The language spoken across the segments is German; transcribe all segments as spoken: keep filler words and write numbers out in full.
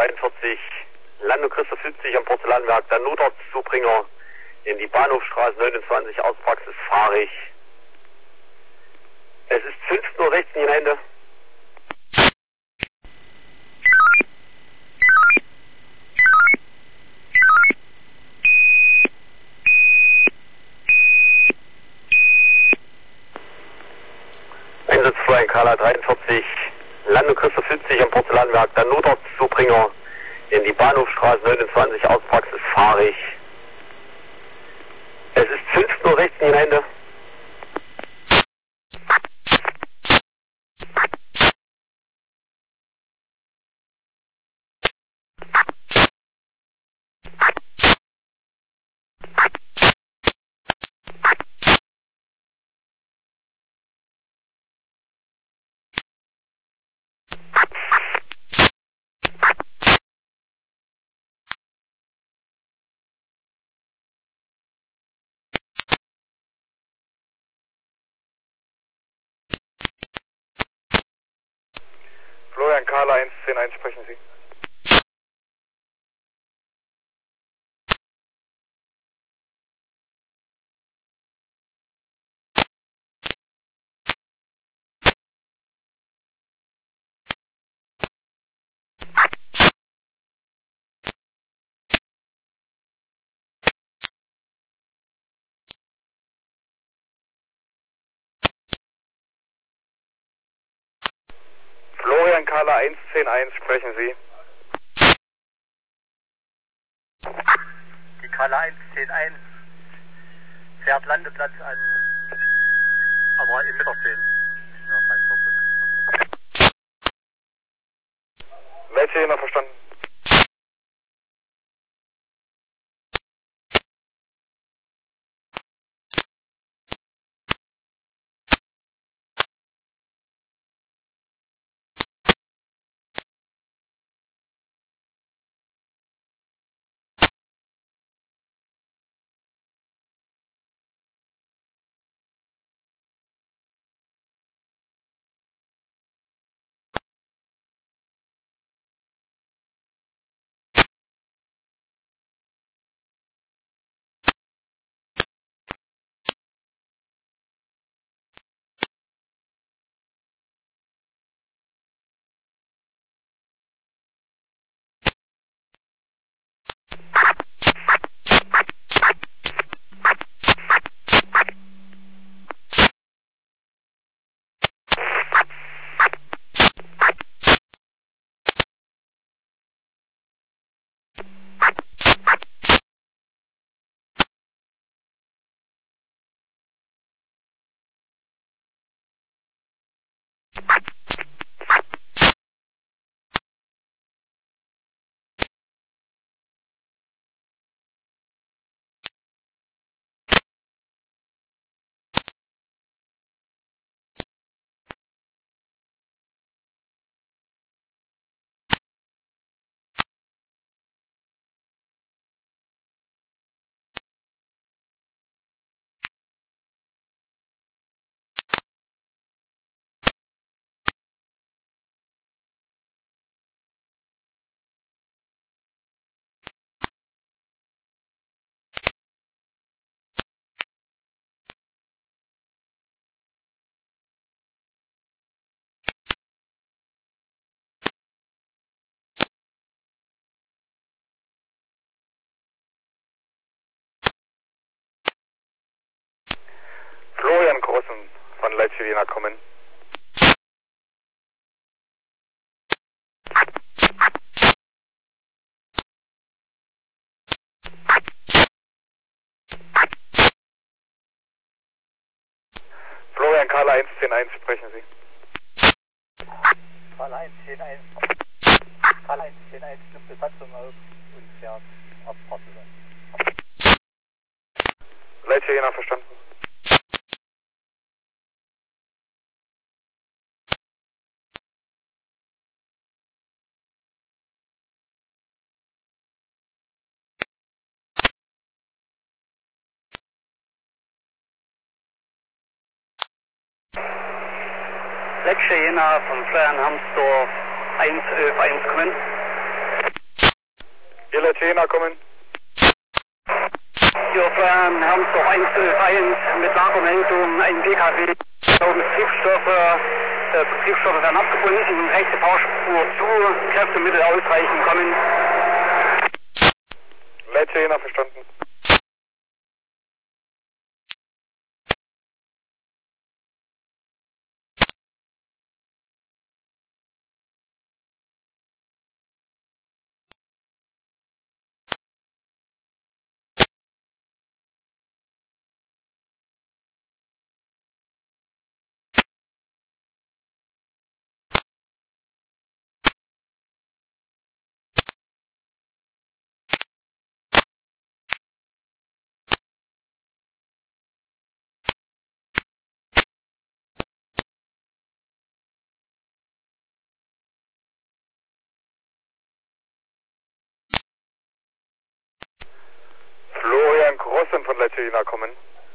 dreiundvierzig, Landung Christoph siebzig am Porzellanwerk, dann Notarztzubringer in die Bahnhofstraße neunundzwanzig, Außenpraxis fahrig. Es ist fünfzehn Uhr rechts in die Hände. Einsatz zwei in Kala dreiundvierzig, Landung Christoph siebzig am Porzellanwerk, dann Notarztzubringer in die Bahnhofstraße neunundzwanzig, Außenpraxis fahrig. Es ist fünfzehn Uhr rechts in die Hände. Florian Kala eins zehn eins, sprechen Sie. Florian Kala eins zehn eins, sprechen Sie. Die Kala eins zehn eins fährt Landeplatz an, aber im Mitterzehn. Ja, dreiundvierzig. Welche Jena verstanden? Florian Grossen von Leipzig Jena kommen. Florian Kala eins zehn eins, sprechen Sie. Kala eins zehn eins. Kala eins zehn eins nimmt Besatzung auf und fährt auf Porzellan. Leipzig Jena verstanden. Letzte Jena von Florian Hamsdorf eins elf eins kommen. Hier Leitjena kommen. Hier von Hermsdorf eins eins mit Lagermeldung, ein P K W, Betriebsstoffe, äh, Betriebsstoffe werden abgebunden, rechte Fahrspur zu, Kräftemittel ausreichend kommen. Leitjena verstanden. Florian Grossen von Leitjena kommen.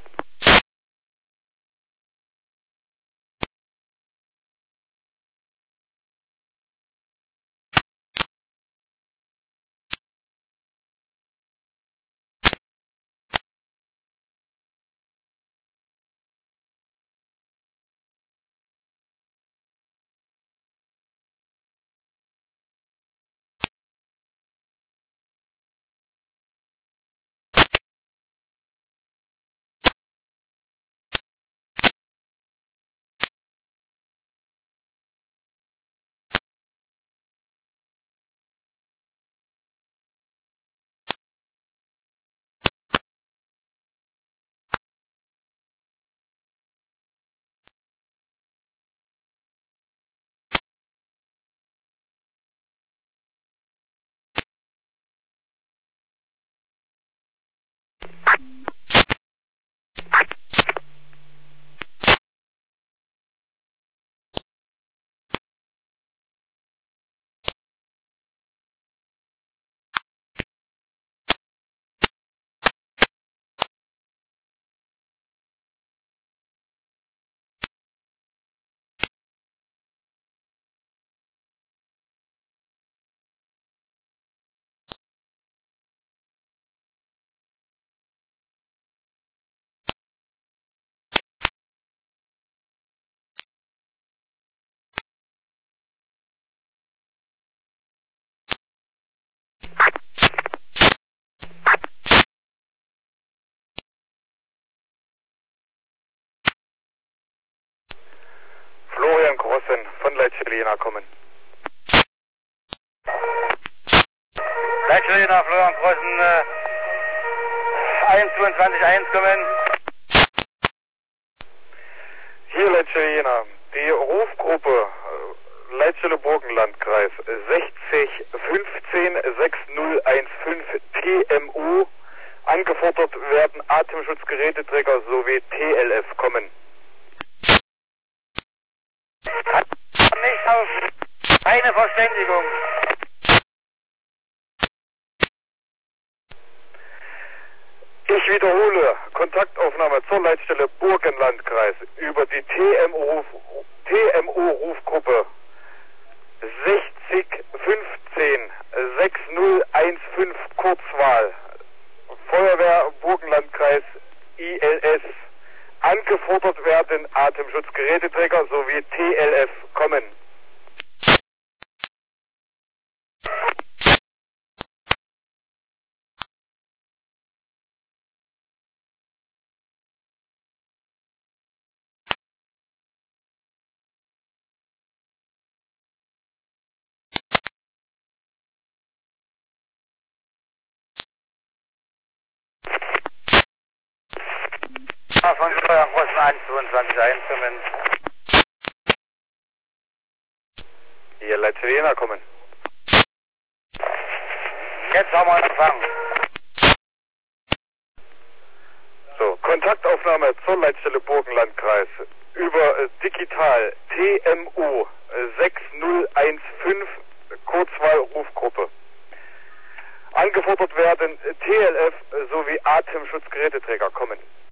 Florian Grossen von Leitjena kommen. Leitjena, Florian Grossen, äh, eins zweiundzwanzig eins kommen. Hier Leitjena, die Rufgruppe äh, Leitstelle-Burgenlandkreis sechzig fünfzehn sechzig fünfzehn T M U, angefordert werden Atemschutzgeräteträger sowie T L F kommen. Nicht auf, keine Verständigung. Ich wiederhole, Kontaktaufnahme zur Leitstelle Burgenlandkreis über die T M U-Rufgruppe sechzig fünfzehn sechzig fünfzehn Kurzwahl, Feuerwehr Burgenlandkreis I L S. Angefordert werden Atemschutzgeräteträger sowie T L F kommen. Von Florian Grossen eins zweiundzwanzig eins kommen. Hier Leitjena kommen. Jetzt haben wir empfangen. So, Kontaktaufnahme zur Leitstelle Burgenlandkreis über äh, digital T M U sechzig fünfzehn Kurzwahl-Rufgruppe. Angefordert werden T L F sowie Atemschutzgeräteträger kommen.